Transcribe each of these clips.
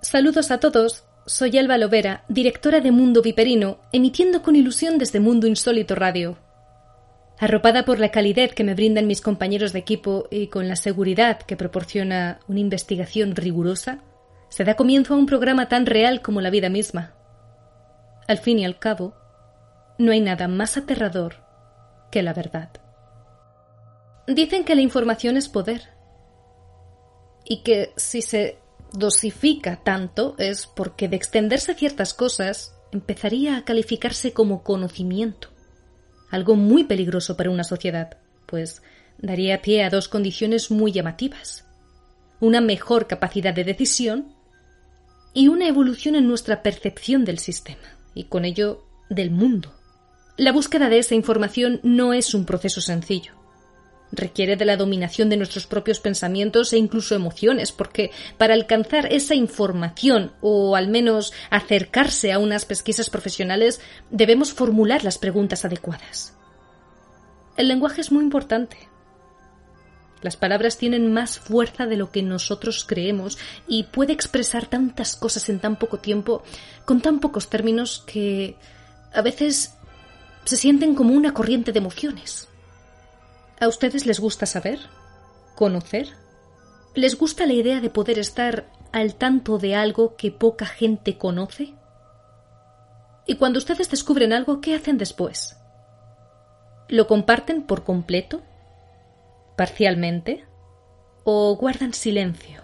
Saludos a todos, soy Alba Lovera, directora de Mundo Viperino, emitiendo con ilusión desde Mundo Insólito Radio. Arropada por la calidez que me brindan mis compañeros de equipo y con la seguridad que proporciona una investigación rigurosa, se da comienzo a un programa tan real como la vida misma. Al fin y al cabo, no hay nada más aterrador que la verdad. Dicen que la información es poder y que si se dosifica tanto es porque de extenderse ciertas cosas empezaría a calificarse como conocimiento, algo muy peligroso para una sociedad, pues daría pie a dos condiciones muy llamativas: una mejor capacidad de decisión y una evolución en nuestra percepción del sistema, y con ello del mundo. La búsqueda de esa información no es un proceso sencillo. Requiere de la dominación de nuestros propios pensamientos e incluso emociones, porque para alcanzar esa información, o al menos acercarse a unas pesquisas profesionales, debemos formular las preguntas adecuadas. El lenguaje es muy importante. Las palabras tienen más fuerza de lo que nosotros creemos y puede expresar tantas cosas en tan poco tiempo, con tan pocos términos, que a veces se sienten como una corriente de emociones. ¿A ustedes les gusta saber? ¿Conocer? ¿Les gusta la idea de poder estar al tanto de algo que poca gente conoce? Y cuando ustedes descubren algo, ¿qué hacen después? ¿Lo comparten por completo? ¿Parcialmente? ¿O guardan silencio?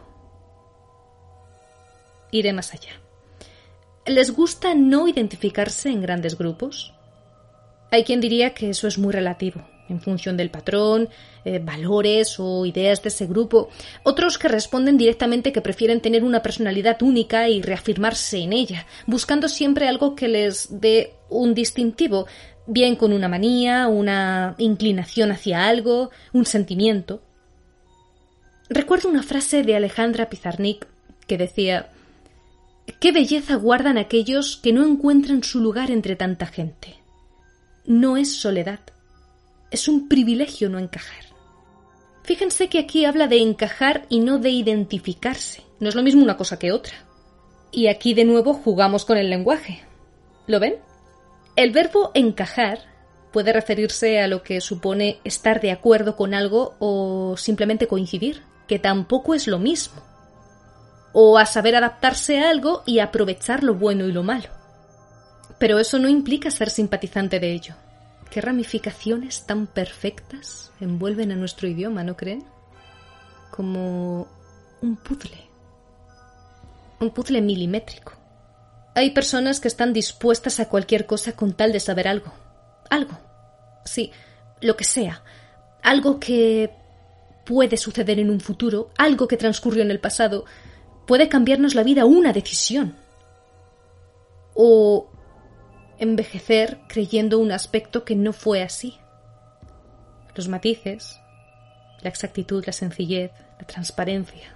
Iré más allá. ¿Les gusta no identificarse en grandes grupos? Hay quien diría que eso es muy relativo, en función del patrón, valores o ideas de ese grupo. Otros que responden directamente que prefieren tener una personalidad única y reafirmarse en ella, buscando siempre algo que les dé un distintivo, bien con una manía, una inclinación hacia algo, un sentimiento. Recuerdo una frase de Alejandra Pizarnik que decía: «¿Qué belleza guardan aquellos que no encuentran su lugar entre tanta gente? No es soledad. Es un privilegio no encajar». Fíjense que aquí habla de encajar y no de identificarse. No es lo mismo una cosa que otra. Y aquí de nuevo jugamos con el lenguaje. ¿Lo ven? El verbo encajar puede referirse a lo que supone estar de acuerdo con algo o simplemente coincidir, que tampoco es lo mismo. O a saber adaptarse a algo y aprovechar lo bueno y lo malo. Pero eso no implica ser simpatizante de ello. ¿Qué ramificaciones tan perfectas envuelven a nuestro idioma, no creen? Como un puzzle. Un puzzle milimétrico. Hay personas que están dispuestas a cualquier cosa con tal de saber algo. Algo. Sí, lo que sea. Algo que puede suceder en un futuro, algo que transcurrió en el pasado. Puede cambiarnos la vida una decisión. O envejecer creyendo un aspecto que no fue así. Los matices, la exactitud, la sencillez, la transparencia.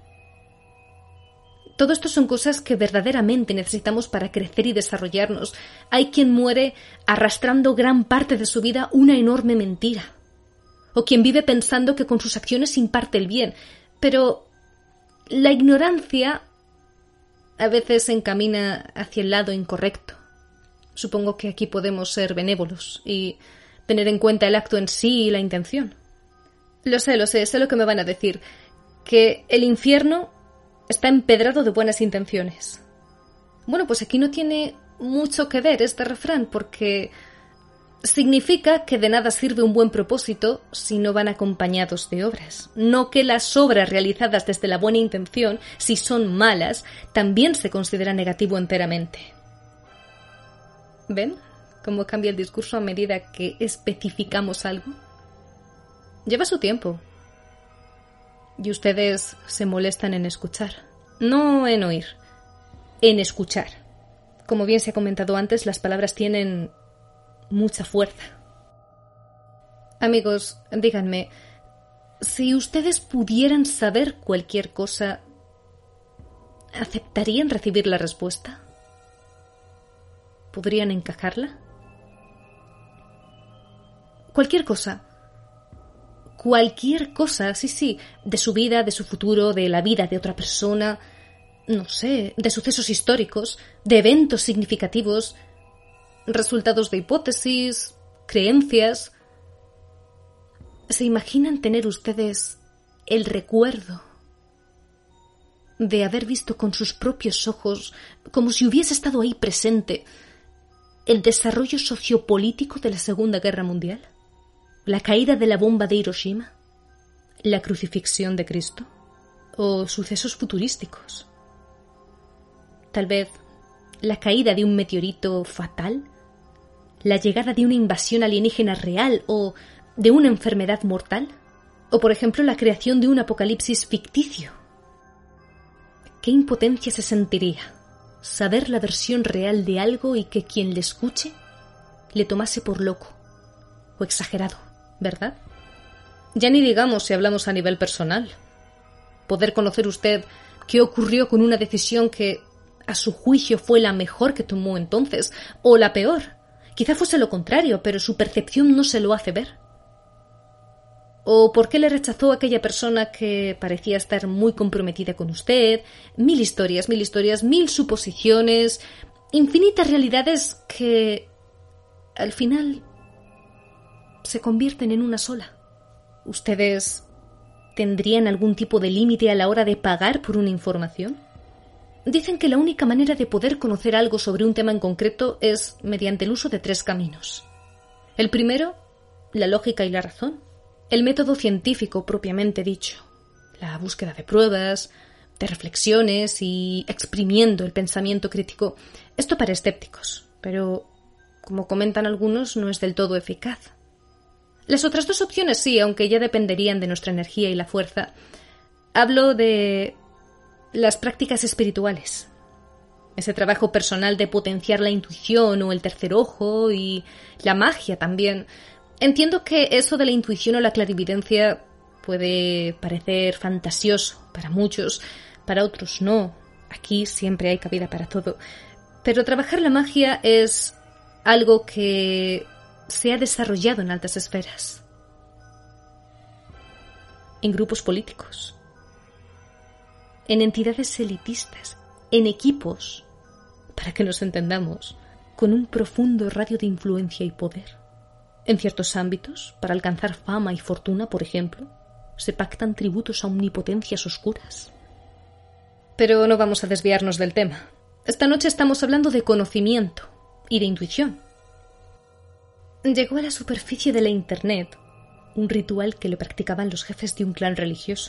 Todo esto son cosas que verdaderamente necesitamos para crecer y desarrollarnos. Hay quien muere arrastrando gran parte de su vida una enorme mentira. O quien vive pensando que con sus acciones imparte el bien. Pero la ignorancia a veces se encamina hacia el lado incorrecto. Supongo que aquí podemos ser benévolos y tener en cuenta el acto en sí y la intención. Lo sé lo que me van a decir, que el infierno está empedrado de buenas intenciones. Bueno, pues aquí no tiene mucho que ver este refrán, porque significa que de nada sirve un buen propósito si no van acompañados de obras. No que las obras realizadas desde la buena intención, si son malas, también se considera negativo enteramente. ¿Ven cómo cambia el discurso a medida que especificamos algo? Lleva su tiempo. Y ustedes se molestan en escuchar. No en oír. En escuchar. Como bien se ha comentado antes, las palabras tienen mucha fuerza. Amigos, díganme, si ustedes pudieran saber cualquier cosa, ¿aceptarían recibir la respuesta? ¿Podrían encajarla? Cualquier cosa. Cualquier cosa, sí, de su vida, de su futuro, de la vida de otra persona. no sé, de sucesos históricos, de eventos significativos, resultados de hipótesis, creencias. ¿Se imaginan tener ustedes el recuerdo de haber visto con sus propios ojos, como si hubiese estado ahí presente, el desarrollo sociopolítico de la Segunda Guerra Mundial? ¿La caída de la bomba de Hiroshima? ¿La crucifixión de Cristo? ¿O sucesos futurísticos? Tal vez la caída de un meteorito fatal, la llegada de una invasión alienígena real o de una enfermedad mortal, o por ejemplo la creación de un apocalipsis ficticio. ¿Qué impotencia se sentiría saber la versión real de algo y que quien le escuche le tomase por loco o exagerado, ¿verdad? Ya ni digamos si hablamos a nivel personal. Poder conocer usted qué ocurrió con una decisión que a su juicio fue la mejor que tomó entonces, o la peor. Quizá fuese lo contrario, pero su percepción no se lo hace ver. ¿O por qué le rechazó a aquella persona que parecía estar muy comprometida con usted? Mil historias, mil suposiciones, infinitas realidades que al final se convierten en una sola. ¿Ustedes tendrían algún tipo de límite a la hora de pagar por una información? Dicen que la única manera de poder conocer algo sobre un tema en concreto es mediante el uso de 3 caminos. El primero, la lógica y la razón. El método científico propiamente dicho. La búsqueda de pruebas, de reflexiones y exprimiendo el pensamiento crítico. Esto para escépticos, pero, como comentan algunos, no es del todo eficaz. Las otras 2 opciones sí, aunque ya dependerían de nuestra energía y la fuerza. Hablo de las prácticas espirituales. Ese trabajo personal de potenciar la intuición o el tercer ojo y la magia también. Entiendo que eso de la intuición o la clarividencia puede parecer fantasioso para muchos, para otros no. Aquí siempre hay cabida para todo. Pero trabajar la magia es algo que se ha desarrollado en altas esferas. En grupos políticos, en entidades elitistas, en equipos, para que nos entendamos, con un profundo radio de influencia y poder. En ciertos ámbitos, para alcanzar fama y fortuna, por ejemplo, se pactan tributos a omnipotencias oscuras. Pero no vamos a desviarnos del tema. Esta noche estamos hablando de conocimiento y de intuición. Llegó a la superficie de la Internet un ritual que le practicaban los jefes de un clan religioso.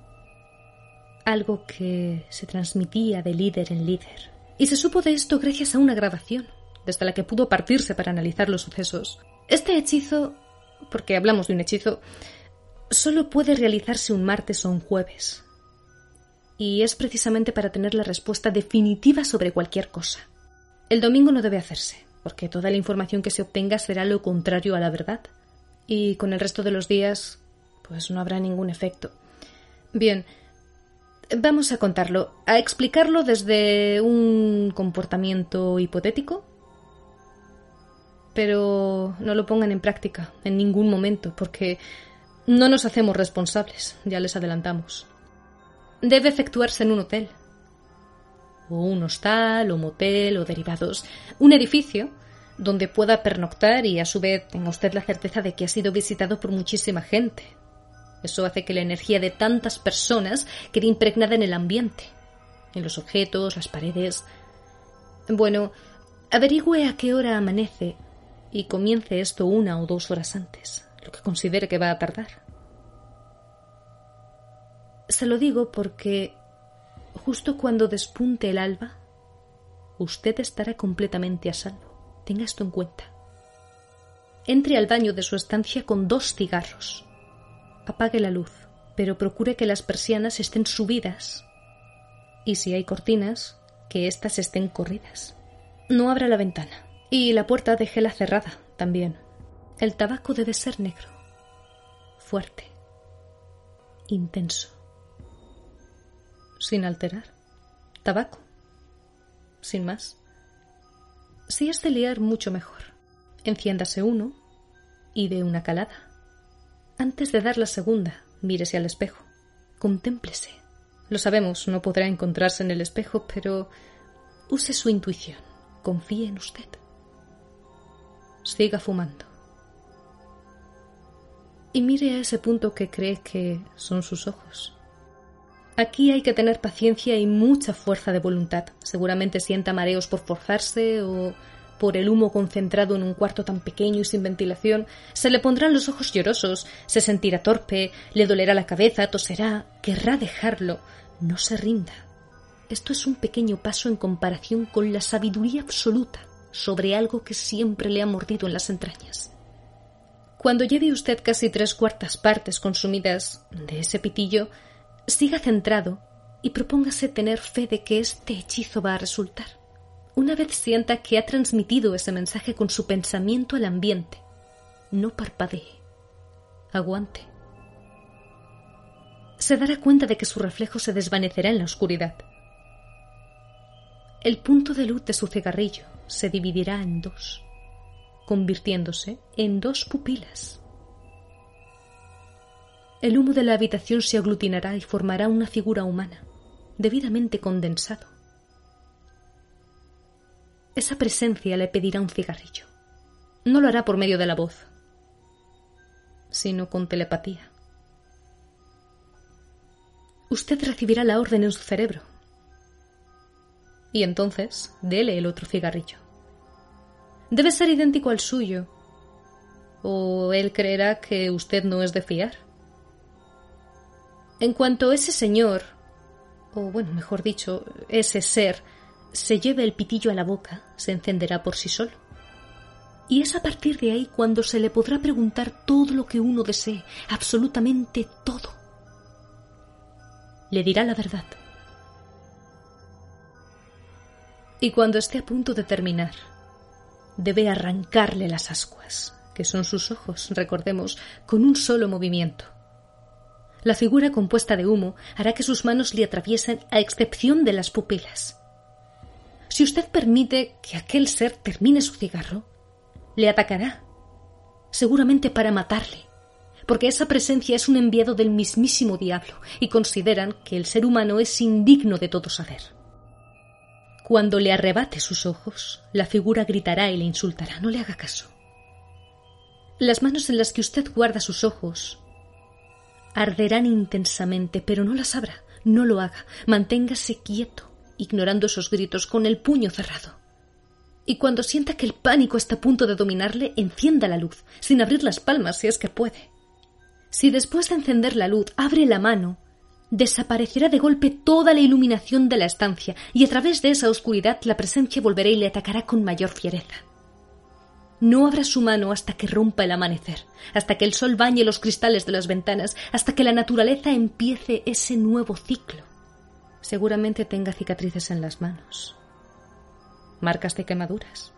Algo que se transmitía de líder en líder. Y se supo de esto gracias a una grabación, desde la que pudo partirse para analizar los sucesos. Este hechizo, porque hablamos de un hechizo, solo puede realizarse un martes o un jueves. Y es precisamente para tener la respuesta definitiva sobre cualquier cosa. El domingo no debe hacerse, porque toda la información que se obtenga será lo contrario a la verdad. Y con el resto de los días, pues no habrá ningún efecto. Bien, vamos a contarlo, a explicarlo desde un comportamiento hipotético. Pero no lo pongan en práctica en ningún momento, porque no nos hacemos responsables, ya les adelantamos. Debe efectuarse en un hotel, o un hostal, o motel, o derivados. Un edificio donde pueda pernoctar y a su vez tenga usted la certeza de que ha sido visitado por muchísima gente. Eso hace que la energía de tantas personas quede impregnada en el ambiente, en los objetos, las paredes. Bueno, averigüe a qué hora amanece y comience esto 1 o 2 horas antes, lo que considere que va a tardar. Se lo digo porque justo cuando despunte el alba, usted estará completamente a salvo. Tenga esto en cuenta. Entre al baño de su estancia con 2 cigarros. Apague la luz, pero procure que las persianas estén subidas. Y si hay cortinas, que éstas estén corridas. No abra la ventana. Y la puerta déjela cerrada también. El tabaco debe ser negro, fuerte, intenso, sin alterar. Tabaco, sin más. Si es de liar, mucho mejor. Enciéndase uno y dé una calada. Antes de dar la segunda, mírese al espejo. Contémplese. Lo sabemos, no podrá encontrarse en el espejo, pero use su intuición. Confíe en usted. Siga fumando. Y mire a ese punto que cree que son sus ojos. Aquí hay que tener paciencia y mucha fuerza de voluntad. Seguramente sienta mareos por forzarse o por el humo concentrado en un cuarto tan pequeño y sin ventilación. Se le pondrán los ojos llorosos, se sentirá torpe, le dolerá la cabeza, toserá, querrá dejarlo. No se rinda. Esto es un pequeño paso en comparación con la sabiduría absoluta sobre algo que siempre le ha mordido en las entrañas. Cuando lleve usted casi 3/4 partes consumidas de ese pitillo, siga centrado y propóngase tener fe de que este hechizo va a resultar. Una vez sienta que ha transmitido ese mensaje con su pensamiento al ambiente, no parpadee. Aguante. Se dará cuenta de que su reflejo se desvanecerá en la oscuridad. El punto de luz de su cigarrillo se dividirá en 2, convirtiéndose en 2 pupilas. El humo de la habitación se aglutinará y formará una figura humana, debidamente condensado. Esa presencia le pedirá un cigarrillo. No lo hará por medio de la voz, sino con telepatía. Usted recibirá la orden en su cerebro. Y entonces, dele el otro cigarrillo. Debe ser idéntico al suyo, o él creerá que usted no es de fiar. En cuanto ese señor, o bueno, mejor dicho, ese ser, se lleve el pitillo a la boca, se encenderá por sí solo. Y es a partir de ahí cuando se le podrá preguntar todo lo que uno desee, absolutamente todo. Le dirá la verdad. Y cuando esté a punto de terminar, debe arrancarle las ascuas, que son sus ojos, recordemos, con un solo movimiento. La figura compuesta de humo hará que sus manos le atraviesen a excepción de las pupilas. Si usted permite que aquel ser termine su cigarro, le atacará, seguramente para matarle, porque esa presencia es un enviado del mismísimo diablo y consideran que el ser humano es indigno de todo saber. Cuando le arrebate sus ojos, la figura gritará y le insultará. No le haga caso. Las manos en las que usted guarda sus ojos arderán intensamente, pero no las abra, no lo haga. Manténgase quieto, ignorando esos gritos, con el puño cerrado. Y cuando sienta que el pánico está a punto de dominarle, encienda la luz, sin abrir las palmas si es que puede. Si después de encender la luz abre la mano, desaparecerá de golpe toda la iluminación de la estancia y a través de esa oscuridad la presencia volverá y le atacará con mayor fiereza. No abra su mano hasta que rompa el amanecer, hasta que el sol bañe los cristales de las ventanas, hasta que la naturaleza empiece ese nuevo ciclo. Seguramente tenga cicatrices en las manos, marcas de quemaduras.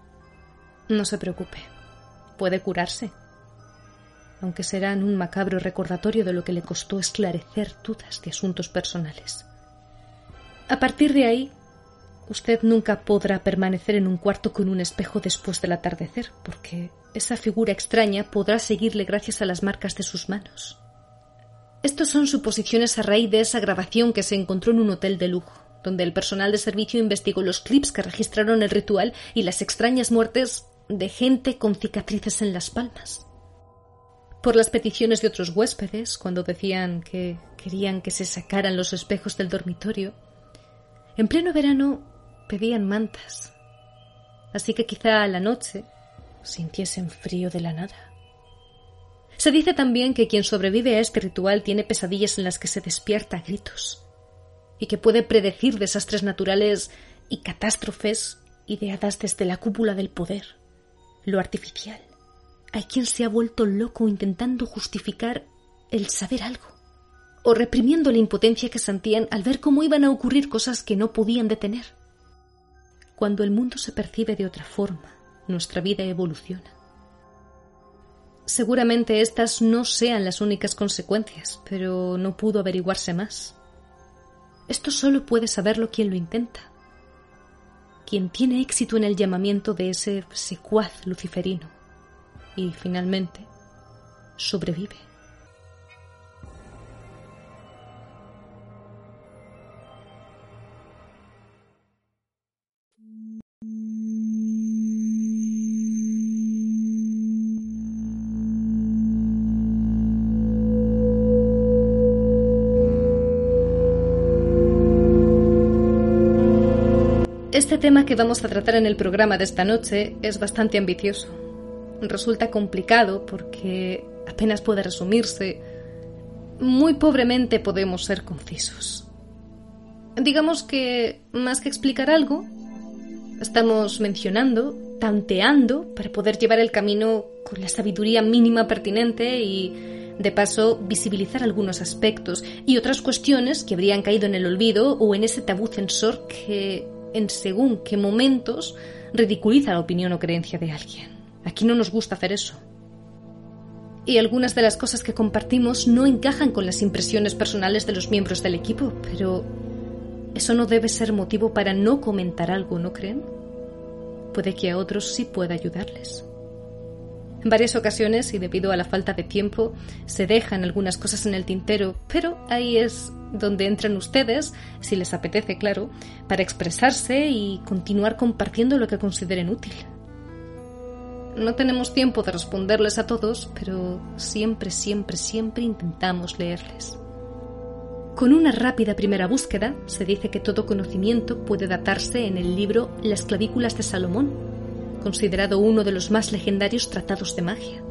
No se preocupe, puede curarse, aunque serán un macabro recordatorio de lo que le costó esclarecer dudas de asuntos personales. A partir de ahí, usted nunca podrá permanecer en un cuarto con un espejo después del atardecer, porque esa figura extraña podrá seguirle gracias a las marcas de sus manos. Estos son suposiciones a raíz de esa grabación que se encontró en un hotel de lujo, donde el personal de servicio investigó los clips que registraron el ritual y las extrañas muertes de gente con cicatrices en las palmas. Por las peticiones de otros huéspedes, cuando decían que querían que se sacaran los espejos del dormitorio, en pleno verano pedían mantas, así que quizá a la noche sintiesen frío de la nada. Se dice también que quien sobrevive a este ritual tiene pesadillas en las que se despierta a gritos y que puede predecir desastres naturales y catástrofes ideadas desde la cúpula del poder, lo artificial. Hay quien se ha vuelto loco intentando justificar el saber algo o reprimiendo la impotencia que sentían al ver cómo iban a ocurrir cosas que no podían detener. Cuando el mundo se percibe de otra forma, nuestra vida evoluciona. Seguramente estas no sean las únicas consecuencias, pero no pudo averiguarse más. Esto solo puede saberlo quien lo intenta, quien tiene éxito en el llamamiento de ese secuaz luciferino y, finalmente, sobrevive. Este tema que vamos a tratar en el programa de esta noche es bastante ambicioso. Resulta complicado porque apenas puede resumirse. Muy pobremente podemos ser concisos. Digamos que, más que explicar algo, estamos mencionando, tanteando, para poder llevar el camino con la sabiduría mínima pertinente y, de paso, visibilizar algunos aspectos y otras cuestiones que habrían caído en el olvido o en ese tabú censor que, en según qué momentos, ridiculiza la opinión o creencia de alguien. Aquí no nos gusta hacer eso. Y algunas de las cosas que compartimos no encajan con las impresiones personales de los miembros del equipo, pero eso no debe ser motivo para no comentar algo, ¿no creen? Puede que a otros sí pueda ayudarles. En varias ocasiones, y debido a la falta de tiempo, se dejan algunas cosas en el tintero, pero ahí es donde entran ustedes, si les apetece, claro, para expresarse y continuar compartiendo lo que consideren útil. No tenemos tiempo de responderles a todos, pero siempre intentamos leerles. Con una rápida primera búsqueda, se dice que todo conocimiento puede datarse en el libro Las clavículas de Salomón, considerado uno de los más legendarios tratados de magia.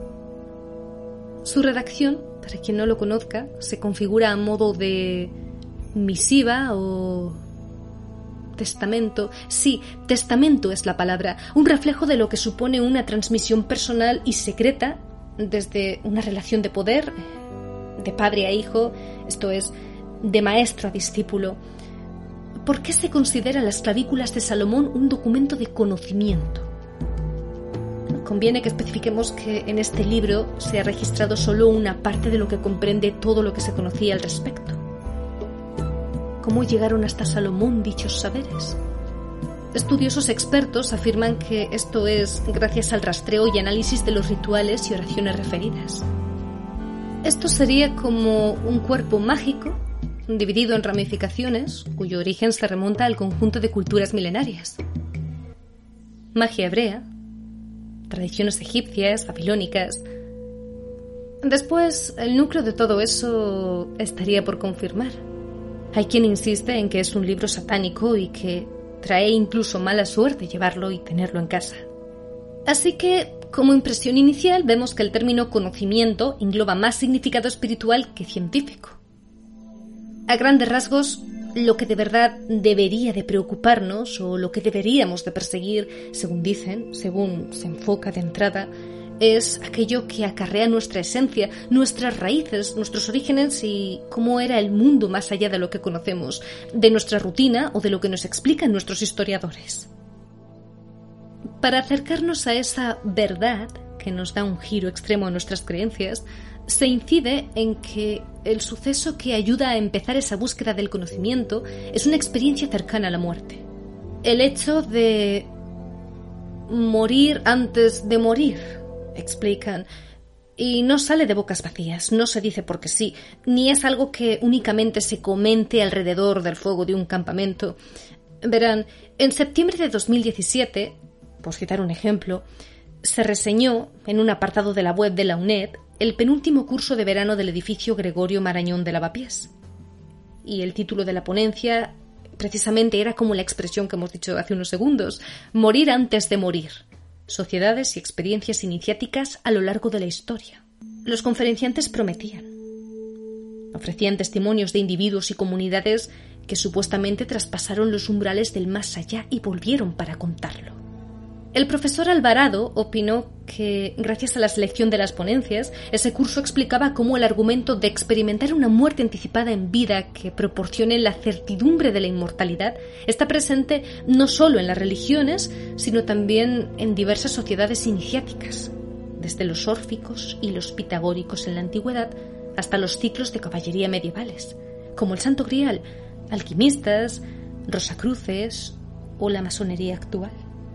Su redacción, para quien no lo conozca, se configura a modo de misiva o testamento. Sí, testamento es la palabra, un reflejo de lo que supone una transmisión personal y secreta desde una relación de poder, de padre a hijo, esto es, de maestro a discípulo. ¿Por qué se considera las clavículas de Salomón un documento de conocimiento? Conviene que especifiquemos que en este libro se ha registrado solo una parte de lo que comprende todo lo que se conocía al respecto. ¿Cómo llegaron hasta Salomón dichos saberes? Estudiosos expertos afirman que esto es gracias al rastreo y análisis de los rituales y oraciones referidas. Esto sería como un cuerpo mágico dividido en ramificaciones, cuyo origen se remonta al conjunto de culturas milenarias. Magia hebrea, tradiciones egipcias, babilónicas. Después, el núcleo de todo eso estaría por confirmar. Hay quien insiste en que es un libro satánico y que trae incluso mala suerte llevarlo y tenerlo en casa. Así que, como impresión inicial, vemos que el término conocimiento engloba más significado espiritual que científico. A grandes rasgos, lo que de verdad debería de preocuparnos o lo que deberíamos de perseguir, según dicen, según se enfoca de entrada, es aquello que acarrea nuestra esencia, nuestras raíces, nuestros orígenes y cómo era el mundo más allá de lo que conocemos, de nuestra rutina o de lo que nos explican nuestros historiadores. Para acercarnos a esa verdad, que nos da un giro extremo a nuestras creencias, se incide en que el suceso que ayuda a empezar esa búsqueda del conocimiento es una experiencia cercana a la muerte. El hecho de morir antes de morir, explican, y no sale de bocas vacías, no se dice porque sí, ni es algo que únicamente se comente alrededor del fuego de un campamento. Verán, en septiembre de 2017, por citar un ejemplo, se reseñó en un apartado de la web de la UNED el penúltimo curso de verano del edificio Gregorio Marañón de Lavapiés. Y el título de la ponencia precisamente era como la expresión que hemos dicho hace unos segundos, morir antes de morir. Sociedades y experiencias iniciáticas a lo largo de la historia. Los conferenciantes prometían. Ofrecían testimonios de individuos y comunidades que supuestamente traspasaron los umbrales del más allá y volvieron para contarlo. El profesor Alvarado opinó que, gracias a la selección de las ponencias, ese curso explicaba cómo el argumento de experimentar una muerte anticipada en vida que proporcione la certidumbre de la inmortalidad está presente no solo en las religiones, sino también en diversas sociedades iniciáticas, desde los órficos y los pitagóricos en la antigüedad hasta los ciclos de caballería medievales, como el Santo Grial, alquimistas, rosacruces o la masonería actual.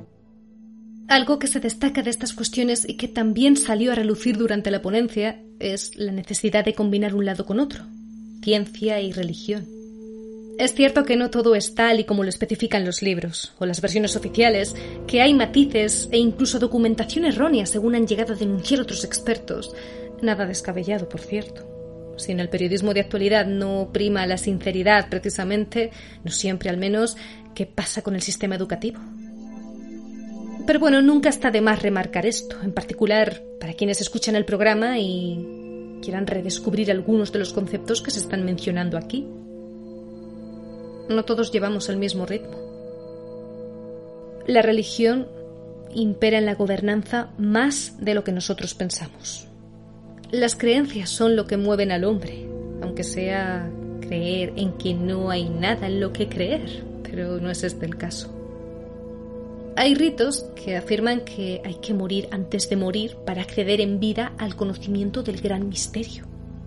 Algo que se destaca de estas cuestiones y que también salió a relucir durante la ponencia es la necesidad de combinar un lado con otro, ciencia y religión. Es cierto que no todo es tal y como lo especifican los libros o las versiones oficiales, que hay matices e incluso documentación errónea según han llegado a denunciar otros expertos. Nada descabellado, por cierto. Si en el periodismo de actualidad no prima la sinceridad precisamente, no siempre al menos, qué pasa con el sistema educativo. Pero bueno, nunca está de más remarcar esto, en particular para quienes escuchan el programa y quieran redescubrir algunos de los conceptos que se están mencionando aquí. No todos llevamos el mismo ritmo. La religión impera en la gobernanza más de lo que nosotros pensamos. Las creencias son lo que mueven al hombre, aunque sea creer en que no hay nada en lo que creer, pero no es este el caso. Hay ritos que afirman que hay que morir antes de morir para acceder en vida al conocimiento del gran misterio.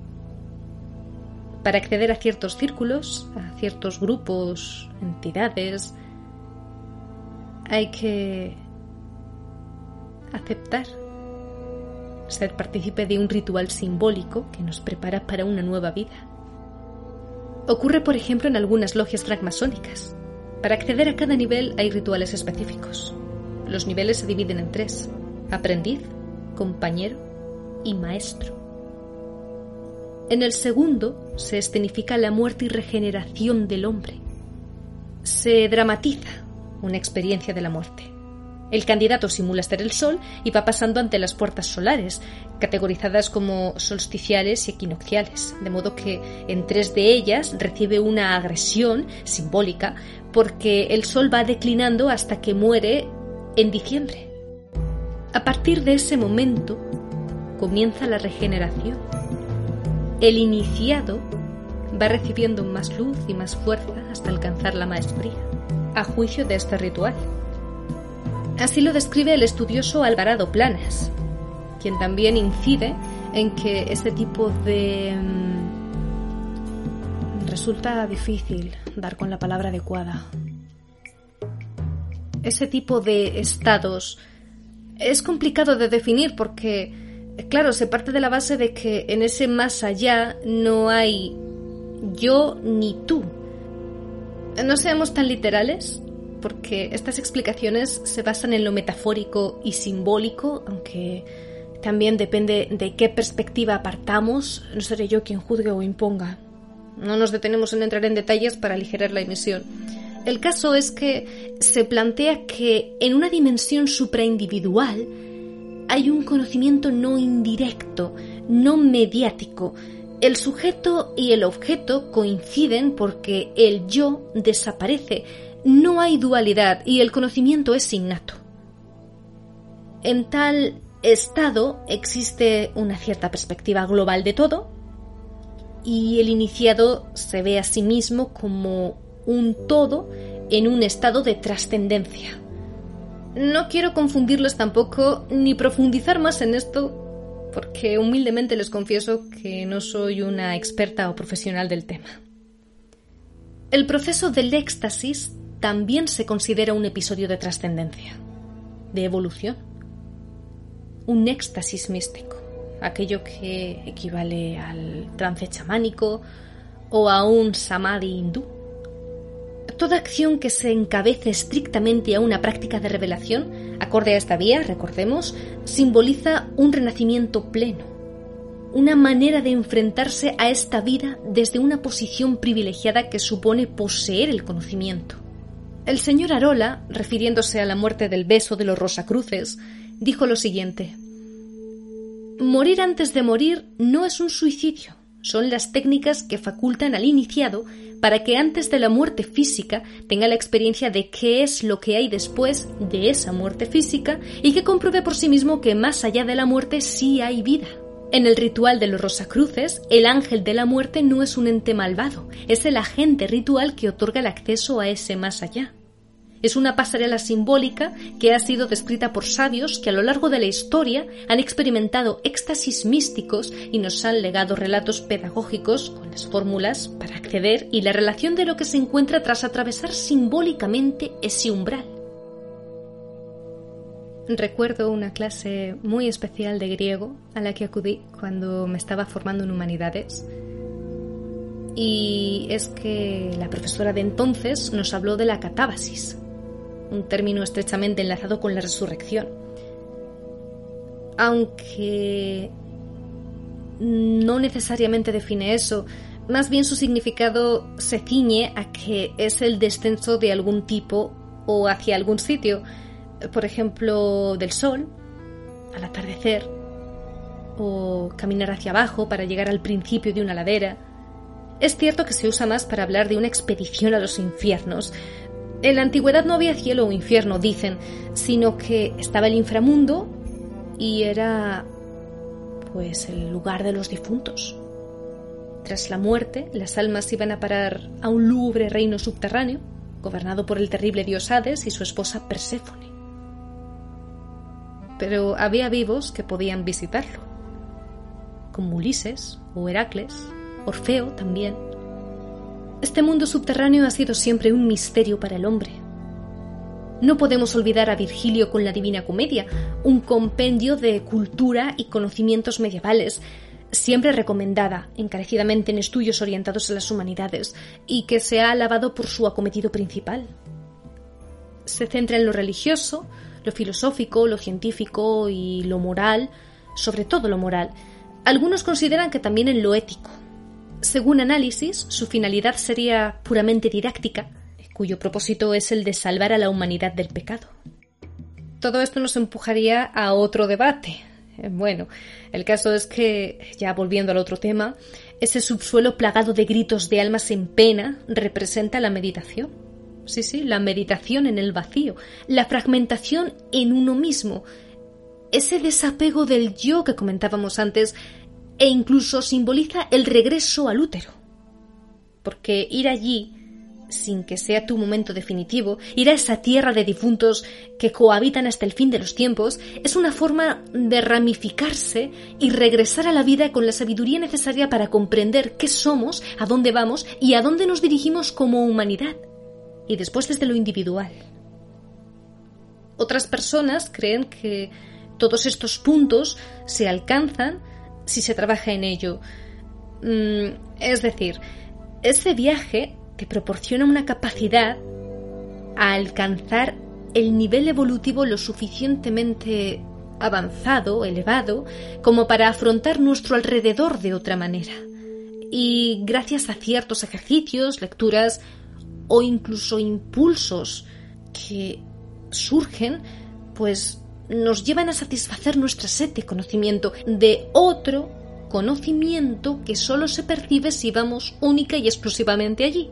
Para acceder a ciertos círculos, a ciertos grupos, entidades, hay que aceptar ser partícipe de un ritual simbólico que nos prepara para una nueva vida. Ocurre, por ejemplo, en algunas logias francmasónicas. Para acceder a cada nivel hay rituales específicos. Los niveles se dividen en 3: aprendiz, compañero y maestro. En el segundo se escenifica la muerte y regeneración del hombre. Se dramatiza una experiencia de la muerte. El candidato simula ser el sol y va pasando ante las puertas solares, categorizadas como solsticiales y equinocciales, de modo que en 3 de ellas recibe una agresión simbólica porque el sol va declinando hasta que muere en diciembre. A partir de ese momento comienza la regeneración. El iniciado va recibiendo más luz y más fuerza hasta alcanzar la maestría, a juicio de este ritual. Así lo describe el estudioso Alvarado Planas, quien también incide en que este tipo de... Resulta difícil dar con la palabra adecuada. Ese tipo de estados es complicado de definir porque, claro, se parte de la base de que en ese más allá no hay yo ni tú. No seamos tan literales, porque estas explicaciones se basan en lo metafórico y simbólico, aunque también depende de qué perspectiva partamos. No seré yo quien juzgue o imponga. No nos detenemos en entrar en detalles para aligerar la emisión. El caso es que se plantea que en una dimensión supraindividual hay un conocimiento no indirecto, no mediático. El sujeto y el objeto coinciden porque el yo desaparece. No hay dualidad y el conocimiento es innato. En tal estado existe una cierta perspectiva global de todo y el iniciado se ve a sí mismo como un todo en un estado de trascendencia. No quiero confundirlos tampoco ni profundizar más en esto porque humildemente les confieso que no soy una experta o profesional del tema. El proceso del éxtasis también se considera un episodio de trascendencia, de evolución. Un éxtasis místico, aquello que equivale al trance chamánico o a un samadhi hindú. Toda acción que se encabece estrictamente a una práctica de revelación, acorde a esta vía, recordemos, simboliza un renacimiento pleno, una manera de enfrentarse a esta vida desde una posición privilegiada que supone poseer el conocimiento. El señor Arola, refiriéndose a la muerte del beso de los Rosacruces, dijo lo siguiente: morir antes de morir no es un suicidio, son las técnicas que facultan al iniciado para que antes de la muerte física tenga la experiencia de qué es lo que hay después de esa muerte física y que compruebe por sí mismo que más allá de la muerte sí hay vida. En el ritual de los Rosacruces, el ángel de la muerte no es un ente malvado, es el agente ritual que otorga el acceso a ese más allá. Es una pasarela simbólica que ha sido descrita por sabios que a lo largo de la historia han experimentado éxtasis místicos y nos han legado relatos pedagógicos con las fórmulas para acceder y la relación de lo que se encuentra tras atravesar simbólicamente ese umbral. Recuerdo una clase muy especial de griego a la que acudí cuando me estaba formando en humanidades. Y es que la profesora de entonces nos habló de la catábasis, un término estrechamente enlazado con la resurrección. Aunque no necesariamente define eso, Más bien su significado se ciñe a que es el descenso de algún tipo o hacia algún sitio, por ejemplo, del sol, al atardecer, o caminar hacia abajo para llegar al principio de una ladera. Es cierto que se usa más para hablar de una expedición a los infiernos. En la antigüedad no había cielo o infierno, dicen, sino que estaba el inframundo y era, pues, el lugar de los difuntos. Tras la muerte, las almas iban a parar a un lúgubre reino subterráneo, gobernado por el terrible dios Hades y su esposa Perséfone. Pero había vivos que podían visitarlo, como Ulises o Heracles, Orfeo también. Este mundo subterráneo ha sido siempre un misterio para el hombre. No podemos olvidar a Virgilio con la Divina Comedia, un compendio de cultura y conocimientos medievales, siempre recomendada encarecidamente en estudios orientados a las humanidades y que se ha alabado por su acometido principal. Se centra en lo religioso, lo filosófico, lo científico y lo moral, sobre todo lo moral. Algunos consideran que también en lo ético. Según análisis, su finalidad sería puramente didáctica, cuyo propósito es el de salvar a la humanidad del pecado. Todo esto nos empujaría a otro debate. Bueno, el caso es que, ya volviendo al otro tema, ese subsuelo plagado de gritos de almas en pena representa la meditación. Sí, la meditación en el vacío, la fragmentación en uno mismo, ese desapego del yo que comentábamos antes, e incluso simboliza el regreso al útero. Porque ir allí, sin que sea tu momento definitivo, ir a esa tierra de difuntos que cohabitan hasta el fin de los tiempos, es una forma de ramificarse y regresar a la vida con la sabiduría necesaria para comprender qué somos, a dónde vamos y a dónde nos dirigimos como humanidad, y después desde lo individual. Otras personas creen que todos estos puntos se alcanzan si se trabaja en ello. Es decir, ese viaje te proporciona una capacidad a alcanzar el nivel evolutivo lo suficientemente avanzado, elevado, como para afrontar nuestro alrededor de otra manera. Y gracias a ciertos ejercicios, lecturas o incluso impulsos que surgen, pues nos llevan a satisfacer nuestra sed de conocimiento, de otro conocimiento que solo se percibe si vamos única y exclusivamente allí.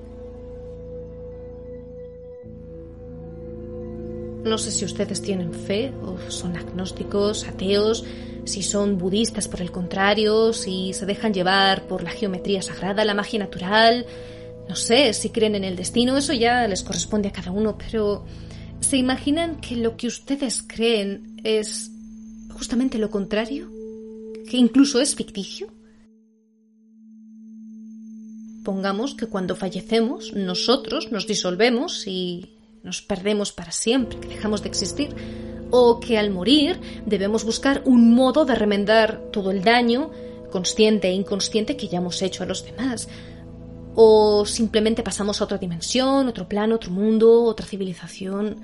No sé si ustedes tienen fe o son agnósticos, ateos, si son budistas por el contrario, si se dejan llevar por la geometría sagrada, la magia natural. No sé si creen en el destino, eso ya les corresponde a cada uno, pero ¿se imaginan que lo que ustedes creen es justamente lo contrario? ¿Que incluso es ficticio? Pongamos que cuando fallecemos, nosotros nos disolvemos y nos perdemos para siempre, que dejamos de existir, o que al morir debemos buscar un modo de remendar todo el daño, consciente e inconsciente, que ya hemos hecho a los demás, o simplemente pasamos a otra dimensión, otro plano, otro mundo, otra civilización.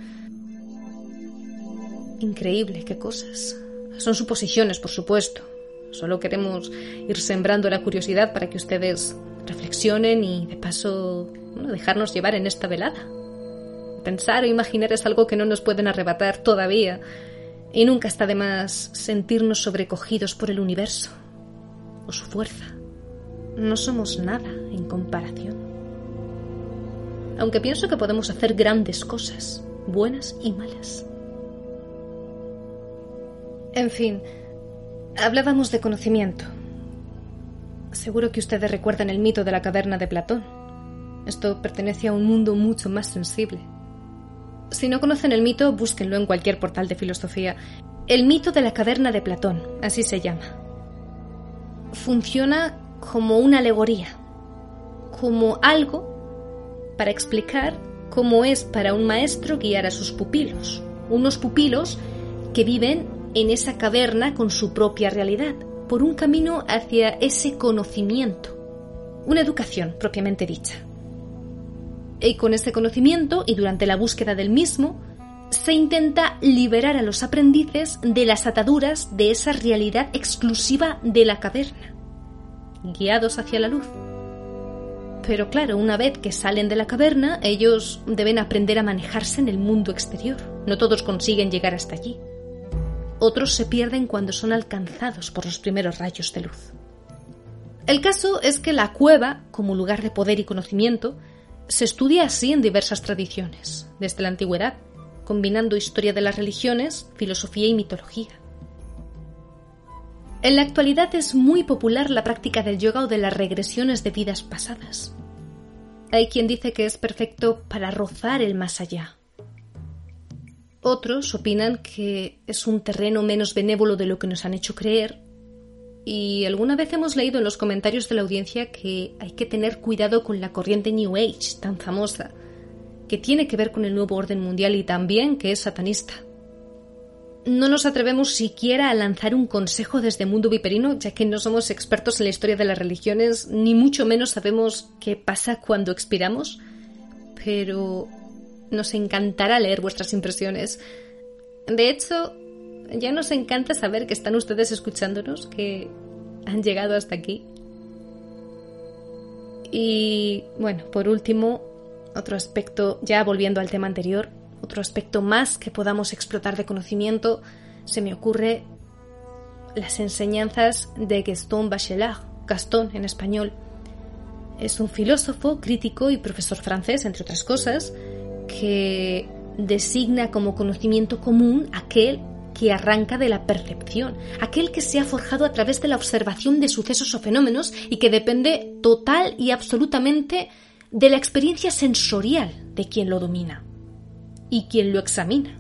Increíble, qué cosas. Son suposiciones, por supuesto. Solo queremos ir sembrando la curiosidad para que ustedes reflexionen y, de paso, dejarnos llevar en esta velada. Pensar o imaginar es algo que no nos pueden arrebatar todavía, y nunca está de más sentirnos sobrecogidos por el universo o su fuerza. No somos nada en comparación. Aunque pienso que podemos hacer grandes cosas, buenas y malas. En fin, hablábamos de conocimiento. Seguro que ustedes recuerdan el mito de la caverna de Platón. Esto pertenece a un mundo mucho más sensible. Si no conocen el mito, búsquenlo en cualquier portal de filosofía. El mito de la caverna de Platón, así se llama. Funciona como una alegoría, como algo para explicar cómo es para un maestro guiar a sus pupilos, unos pupilos que viven en esa caverna con su propia realidad, por un camino hacia ese conocimiento, una educación propiamente dicha. Y con ese conocimiento, y durante la búsqueda del mismo, se intenta liberar a los aprendices de las ataduras de esa realidad exclusiva de la caverna, guiados hacia la luz. Pero claro, una vez que salen de la caverna, ellos deben aprender a manejarse en el mundo exterior. No todos consiguen llegar hasta allí. Otros se pierden cuando son alcanzados por los primeros rayos de luz. El caso es que la cueva, como lugar de poder y conocimiento, se estudia así en diversas tradiciones, desde la antigüedad, combinando historia de las religiones, filosofía y mitología. En la actualidad es muy popular la práctica del yoga o de las regresiones de vidas pasadas. Hay quien dice que es perfecto para rozar el más allá. Otros opinan que es un terreno menos benévolo de lo que nos han hecho creer, y alguna vez hemos leído en los comentarios de la audiencia que hay que tener cuidado con la corriente New Age tan famosa, que tiene que ver con el nuevo orden mundial y también que es satanista. No nos atrevemos siquiera a lanzar un consejo desde Mundo Viperino, ya que no somos expertos en la historia de las religiones, ni mucho menos sabemos qué pasa cuando expiramos, pero nos encantará leer vuestras impresiones. De hecho, ya nos encanta saber que están ustedes escuchándonos, que han llegado hasta aquí. Y bueno, por último, otro aspecto, ya volviendo al tema anterior, otro aspecto más que podamos explotar de conocimiento, se me ocurre las enseñanzas de Gaston Bachelard, Gastón en español. Es un filósofo, crítico y profesor francés, entre otras cosas, que designa como conocimiento común aquel que arranca de la percepción, aquel que se ha forjado a través de la observación de sucesos o fenómenos y que depende total y absolutamente de la experiencia sensorial de quien lo domina y quien lo examina.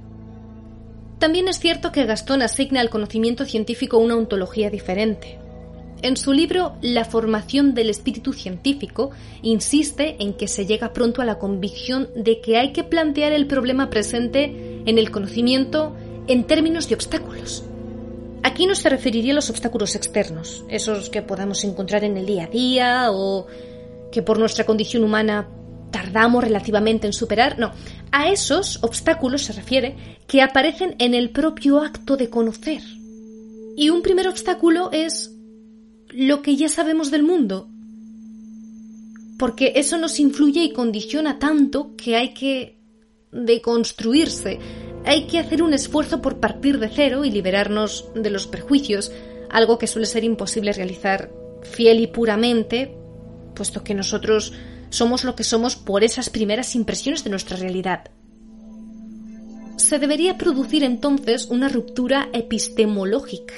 También es cierto que Gastón asigna al conocimiento científico una ontología diferente. En su libro La formación del espíritu científico insiste en que se llega pronto a la convicción de que hay que plantear el problema presente en el conocimiento en términos de obstáculos. Aquí no se referiría a los obstáculos externos, esos que podamos encontrar en el día a día o que por nuestra condición humana tardamos relativamente en superar. No, a esos obstáculos se refiere que aparecen en el propio acto de conocer. Y un primer obstáculo es lo que ya sabemos del mundo, porque eso nos influye y condiciona tanto que hay que deconstruirse. Hay que hacer un esfuerzo por partir de cero y liberarnos de los prejuicios, algo que suele ser imposible realizar fiel y puramente, puesto que nosotros somos lo que somos por esas primeras impresiones de nuestra realidad. Se debería producir entonces una ruptura epistemológica.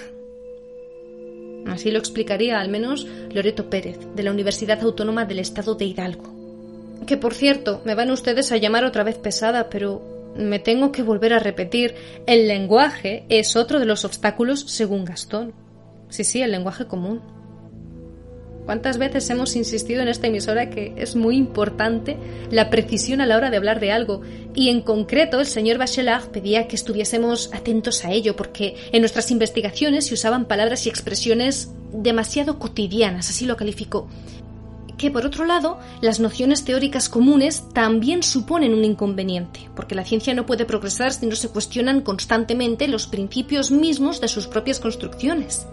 Así lo explicaría al menos Loreto Pérez, de la Universidad Autónoma del Estado de Hidalgo. Que por cierto, me van ustedes a llamar otra vez pesada, pero me tengo que volver a repetir, el lenguaje es otro de los obstáculos según Gastón. Sí, el lenguaje común. ¿Cuántas veces hemos insistido en esta emisora que es muy importante la precisión a la hora de hablar de algo? Y en concreto el señor Bachelard pedía que estuviésemos atentos a ello porque en nuestras investigaciones se usaban palabras y expresiones demasiado cotidianas, así lo calificó. Que por otro lado, las nociones teóricas comunes también suponen un inconveniente, porque la ciencia no puede progresar si no se cuestionan constantemente los principios mismos de sus propias construcciones.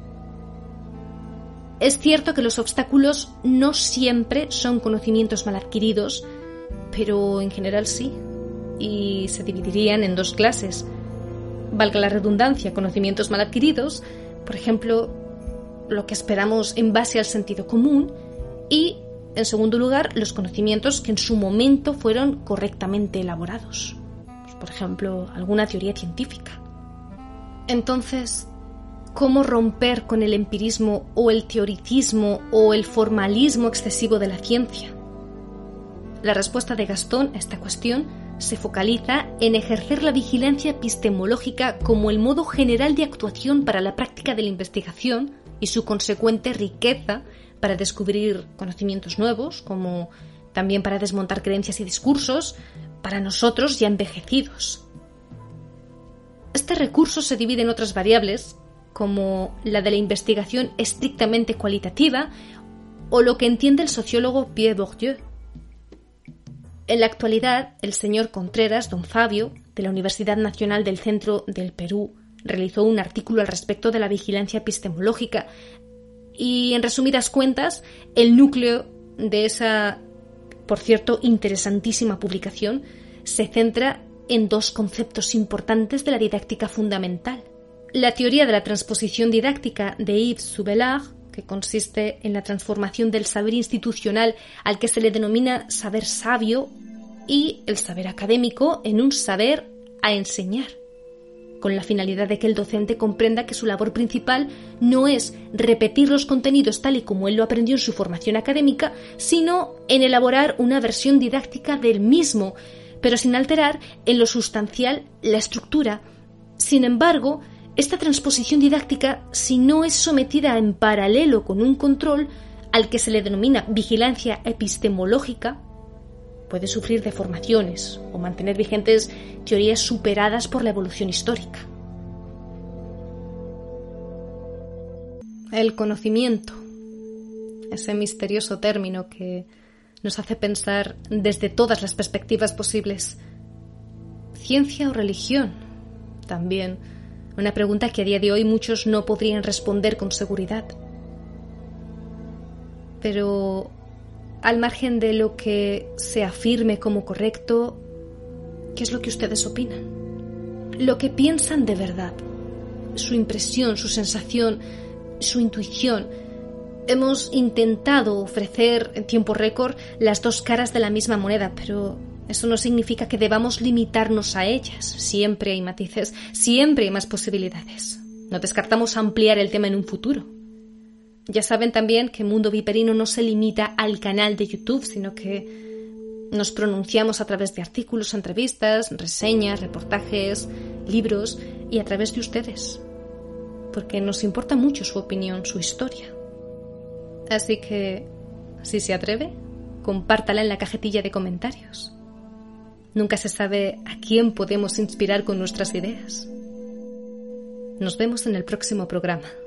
Es cierto que los obstáculos no siempre son conocimientos mal adquiridos, pero en general sí, y se dividirían en dos clases. Valga la redundancia, conocimientos mal adquiridos, por ejemplo, lo que esperamos en base al sentido común, y, en segundo lugar, los conocimientos que en su momento fueron correctamente elaborados. Pues, por ejemplo, alguna teoría científica. Entonces, ¿cómo romper con el empirismo o el teoricismo o el formalismo excesivo de la ciencia? La respuesta de Gastón a esta cuestión se focaliza en ejercer la vigilancia epistemológica como el modo general de actuación para la práctica de la investigación y su consecuente riqueza para descubrir conocimientos nuevos, como también para desmontar creencias y discursos para nosotros ya envejecidos. Este recurso se divide en otras variables, como la de la investigación estrictamente cualitativa o lo que entiende el sociólogo Pierre Bourdieu. En la actualidad, el señor Contreras, don Fabio, de la Universidad Nacional del Centro del Perú, realizó un artículo al respecto de la vigilancia epistemológica y, en resumidas cuentas, el núcleo de esa, por cierto, interesantísima publicación se centra en dos conceptos importantes de la didáctica fundamental. La teoría de la transposición didáctica de Yves Soubelard, que consiste en la transformación del saber institucional al que se le denomina saber sabio, y el saber académico en un saber a enseñar, con la finalidad de que el docente comprenda que su labor principal no es repetir los contenidos tal y como él lo aprendió en su formación académica, sino en elaborar una versión didáctica del mismo, pero sin alterar en lo sustancial la estructura. Sin embargo, esta transposición didáctica, si no es sometida en paralelo con un control al que se le denomina vigilancia epistemológica, puede sufrir deformaciones o mantener vigentes teorías superadas por la evolución histórica. El conocimiento, ese misterioso término que nos hace pensar desde todas las perspectivas posibles. ¿Ciencia o religión? También una pregunta que a día de hoy muchos no podrían responder con seguridad. Pero al margen de lo que se afirme como correcto, ¿qué es lo que ustedes opinan? Lo que piensan de verdad, su impresión, su sensación, su intuición. Hemos intentado ofrecer en tiempo récord las dos caras de la misma moneda, pero eso no significa que debamos limitarnos a ellas. Siempre hay matices, siempre hay más posibilidades. No descartamos ampliar el tema en un futuro. Ya saben también que Mundo Viperino no se limita al canal de YouTube, sino que nos pronunciamos a través de artículos, entrevistas, reseñas, reportajes, libros y a través de ustedes, porque nos importa mucho su opinión, su historia. Así que, si se atreve, compártala en la cajetilla de comentarios. Nunca se sabe a quién podemos inspirar con nuestras ideas. Nos vemos en el próximo programa.